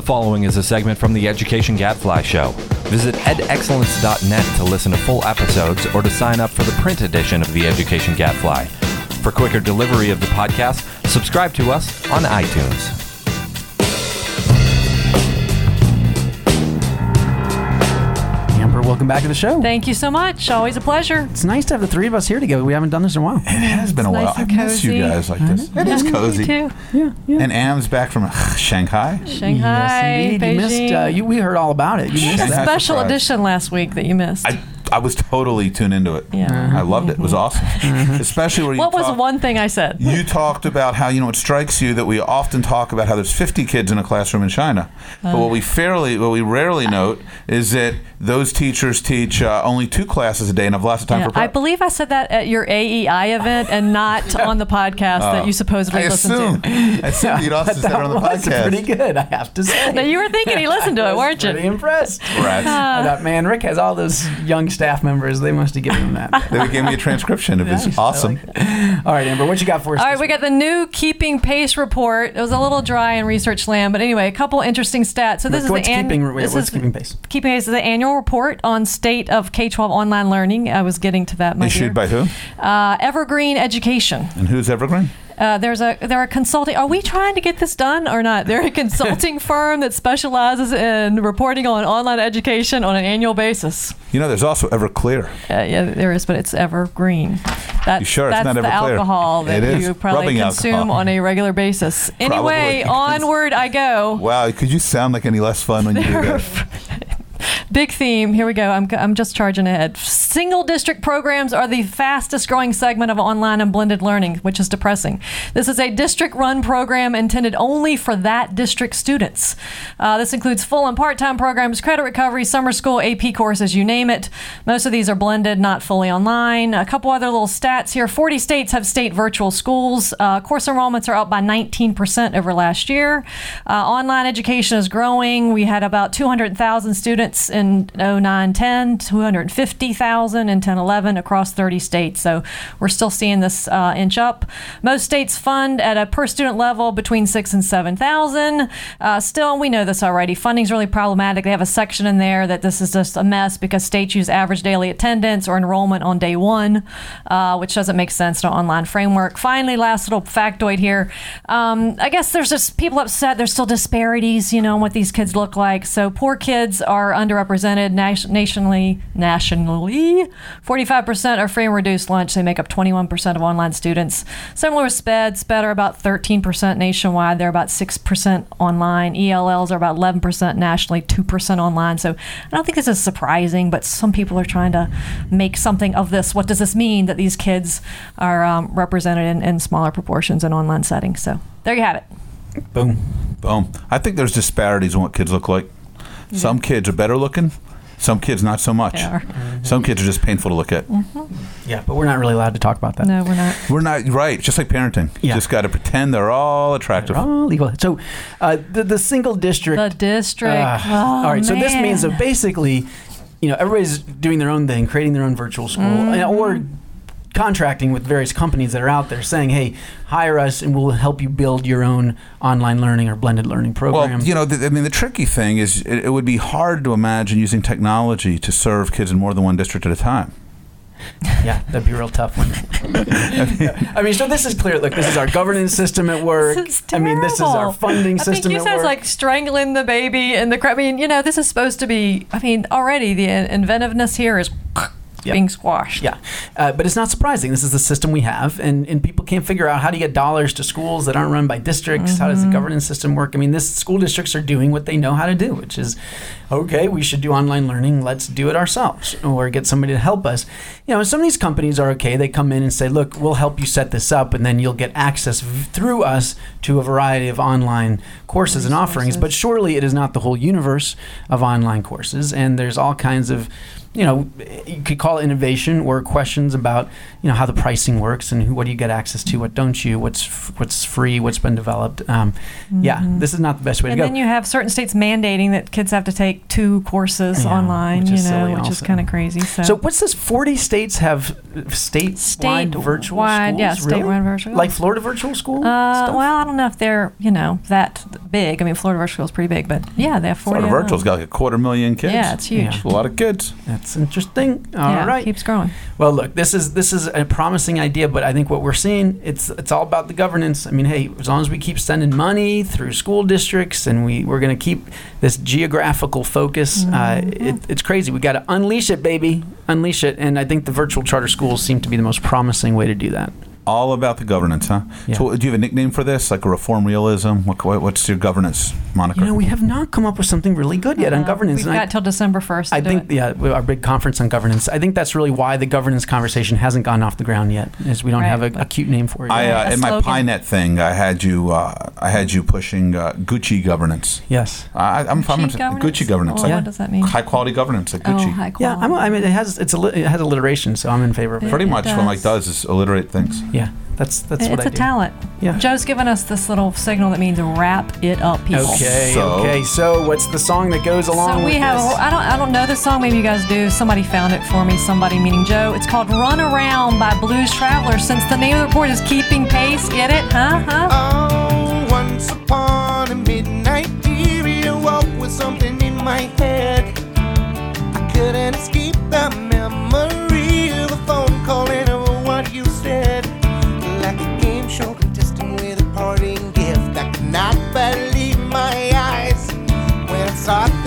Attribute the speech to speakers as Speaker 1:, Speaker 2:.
Speaker 1: following is a segment from the Education Gadfly Show. Visit edexcellence.net to listen to full episodes or to sign up for the print edition of the Education Gadfly. For quicker delivery of the podcast, subscribe to us on iTunes.
Speaker 2: Welcome back to the show.
Speaker 3: Thank you so much. Always a pleasure.
Speaker 2: It's nice to have the three of us here together. We haven't done this in a while.
Speaker 4: It has been a while.
Speaker 3: nice
Speaker 4: I
Speaker 3: and
Speaker 4: miss you
Speaker 3: cozy.
Speaker 4: guys like this. It is cozy.
Speaker 3: Me too.
Speaker 2: Yeah.
Speaker 4: And Am's back from Shanghai.
Speaker 3: Shanghai,
Speaker 2: Yes, indeed.
Speaker 3: Beijing.
Speaker 2: You missed. We heard all about it. You missed
Speaker 3: a
Speaker 4: Shanghai
Speaker 2: that.
Speaker 3: special
Speaker 4: surprise.
Speaker 3: edition last week that you missed.
Speaker 4: I was totally tuned into it.
Speaker 3: Yeah.
Speaker 4: I loved it. It was awesome. Especially where you
Speaker 3: What was
Speaker 4: talked-
Speaker 3: one thing I said?
Speaker 4: You talked about how, it strikes you that we often talk about how there's 50 kids in a classroom in China. But what we rarely note is that those teachers teach only 2 classes a day and have lots of time
Speaker 3: Yeah,
Speaker 4: for prep.
Speaker 3: I believe I said that at your AEI event and not on the podcast that you supposedly
Speaker 4: I
Speaker 3: listened to.
Speaker 4: assumed you'd also said it on the
Speaker 2: was
Speaker 4: podcast.
Speaker 2: pretty good, I have to say.
Speaker 3: Now, you were thinking he listened to it, weren't
Speaker 2: Pretty
Speaker 3: you?
Speaker 2: impressed.
Speaker 4: Rats.
Speaker 2: I thought, man, Rick has all those young staff members. They must have given him that.
Speaker 4: They gave me a transcription. It was
Speaker 2: Nice.
Speaker 4: awesome.
Speaker 2: I like that. All right, Amber, what you got for us?
Speaker 3: All right,
Speaker 2: this
Speaker 3: we got the new Keeping Pace report. It was a little dry in Research Land, but anyway, a couple interesting stats. So this
Speaker 2: What's
Speaker 3: is the
Speaker 2: what's keeping pace?
Speaker 3: Keeping Pace is the annual report on state of K-12 online learning. I was getting to that, my dear.
Speaker 4: Issued by who?
Speaker 3: Evergreen Education.
Speaker 4: And who's Evergreen?
Speaker 3: They're a consulting. Are we trying to get this done or not? They're a consulting firm that specializes in reporting on online education on an annual basis.
Speaker 4: There's also Everclear.
Speaker 3: Yeah, there is, but it's Evergreen. That's,
Speaker 4: You sure it's
Speaker 3: that's
Speaker 4: not
Speaker 3: the
Speaker 4: Everclear?
Speaker 3: alcohol that
Speaker 4: It is.
Speaker 3: you probably
Speaker 4: Rubbing
Speaker 3: consume
Speaker 4: alcohol.
Speaker 3: on a regular basis. Anyway,
Speaker 4: Probably.
Speaker 3: onward I go.
Speaker 4: Wow, could you sound like any less fun when you do that?
Speaker 3: Big theme. Here we go. I'm just charging ahead. Single district programs are the fastest growing segment of online and blended learning, which is depressing. This is a district run program intended only for that district students. This includes full and part-time programs, credit recovery, summer school, AP courses, you name it. Most of these are blended, not fully online. A couple other little stats here. 40 states have state virtual schools. Course enrollments are up by 19% over last year. Online education is growing. We had about 200,000 students in 09-10, 250,000 in 10-11 across 30 states. So we're still seeing this inch up. Most states fund at a per student level between 6,000 and 7,000. Still, we know this already. Funding's really problematic. They have a section in there that this is just a mess because states use average daily attendance or enrollment on day one, which doesn't make sense in an online framework. Finally, last little factoid here. I guess there's just people upset. There's still disparities, in what these kids look like. So poor kids are underrepresented nationally. 45% are free and reduced lunch. They make up 21% of online students. Similar with SPED are about 13% nationwide. They're about 6% online. ELLs are about 11% nationally, 2% online. So I don't think this is surprising, but some people are trying to make something of this. What does this mean that these kids are represented in smaller proportions in online settings? So there you have it.
Speaker 2: Boom.
Speaker 4: Boom. I think there's disparities in what kids look like. Some kids are better looking. Some kids not so much.
Speaker 3: They are.
Speaker 4: Some kids are just painful to look at.
Speaker 2: Yeah, but we're not really allowed to talk about that.
Speaker 3: No, we're not.
Speaker 4: We're not right. Just like parenting. You
Speaker 2: Yeah.
Speaker 4: just got to pretend they're all attractive.
Speaker 2: They're all legal. So the single district.
Speaker 3: The district.
Speaker 2: All right. So this means
Speaker 3: man.
Speaker 2: that basically, everybody's doing their own thing, creating their own virtual school, or contracting with various companies that are out there saying, hey, hire us and we'll help you build your own online learning or blended learning program.
Speaker 4: Well, the tricky thing is it would be hard to imagine using technology to serve kids in more than one district at a time.
Speaker 2: Yeah, that'd be a real tough one. So this is clear. Look, this is our governance system at work.
Speaker 3: This is terrible.
Speaker 2: This is our funding system
Speaker 3: I think you
Speaker 2: at
Speaker 3: said
Speaker 2: work.
Speaker 3: like strangling the baby in the crowd. This is supposed to be, already the inventiveness here is being squashed.
Speaker 2: Yeah, but it's not surprising. This is the system we have, and people can't figure out how do you get dollars to schools that aren't run by districts. How does the governance system work? This school districts are doing what they know how to do, which is, okay, we should do online learning. Let's do it ourselves, or get somebody to help us. Some of these companies are okay. They come in and say, look, we'll help you set this up, and then you'll get access through us to a variety of online courses and offerings. But surely it is not the whole universe of online courses, and there's all kinds of you could call it innovation or questions about, how the pricing works and what do you get access to, what don't you, what's free, what's been developed. Yeah, this is not the best way to go.
Speaker 3: And then you have certain states mandating that kids have to take 2 courses online, which is kind of crazy.
Speaker 2: So what's this? 40 states have statewide virtual schools?
Speaker 3: Yeah, statewide virtual.
Speaker 2: Like Florida virtual school?
Speaker 3: Well, I don't know if they're, that big. I mean, Florida virtual school is pretty big, but yeah, they have 40.
Speaker 4: Florida virtual's got like 250,000 kids.
Speaker 3: Yeah, it's huge.
Speaker 4: That's a lot of kids.
Speaker 2: That's interesting. All right.
Speaker 3: Keeps growing.
Speaker 2: Well, look, this is a promising idea, but I think what we're seeing, it's all about the governance. I mean, hey, as long as we keep sending money through school districts and we're going to keep this geographical focus, it's crazy. We got to unleash it, baby. Unleash it. And I think the virtual charter schools seem to be the most promising way to do that.
Speaker 4: All about the governance, huh?
Speaker 2: Yeah.
Speaker 4: So do you have a nickname for this, like a reform realism? What's your governance moniker?
Speaker 2: We have not come up with something really good yet on governance.
Speaker 3: We've got till December 1st.
Speaker 2: I think, our big conference on governance. I think that's really why the governance conversation hasn't gone off the ground yet, is we don't have a cute name for it.
Speaker 4: In my PyNet thing, I had you pushing Gucci governance.
Speaker 2: Yes.
Speaker 4: I'm Gucci governance.
Speaker 3: Well, what does that mean?
Speaker 4: High quality governance at Gucci.
Speaker 3: Oh, high quality.
Speaker 2: Yeah, I mean, it has alliteration, so I'm in favor of it.
Speaker 4: Pretty much what Mike does is alliterate things.
Speaker 2: Yeah, that's what I do.
Speaker 3: It's a talent.
Speaker 2: Yeah.
Speaker 3: Joe's given us this little signal that means wrap it up, people.
Speaker 2: Okay. So what's the song that goes along with this?
Speaker 3: I don't know this song. Maybe you guys do. Somebody found it for me. Somebody, meaning Joe. It's called "Run Around" by Blues Travelers. Since the name of the report is "Keeping Pace," get it?
Speaker 5: Oh, once upon a midnight period, walk with something in my head. I couldn't escape the memory of a phone call and of what you said. Like a game show contestant with a parting gift. I could not believe my eyes when I saw